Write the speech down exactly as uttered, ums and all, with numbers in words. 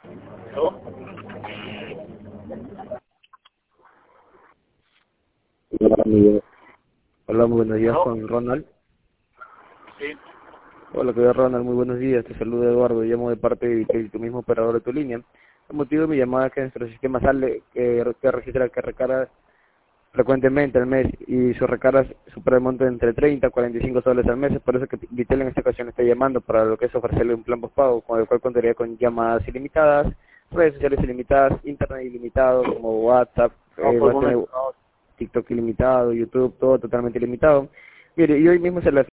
¿Aló? Hola, amigo. Hola, muy buenos días ¿Aló? con Ronald. Sí. Hola, que Ronald, muy buenos días. Te saluda Eduardo, llamo de parte de de tu mismo operador de tu línea. El motivo de mi llamada es que nuestro sistema sale que, que registra que recarga frecuentemente al mes y sus recargas supera el monto de entre treinta a cuarenta y cinco soles al mes. Es por eso que Vitel en esta ocasión está llamando para lo que es ofrecerle un plan postpago con el cual contaría con llamadas ilimitadas, redes sociales ilimitadas, internet ilimitado como WhatsApp, No, eh, por va el a tener momento no. TikTok ilimitado, YouTube, todo totalmente ilimitado. Mire, y hoy mismo se le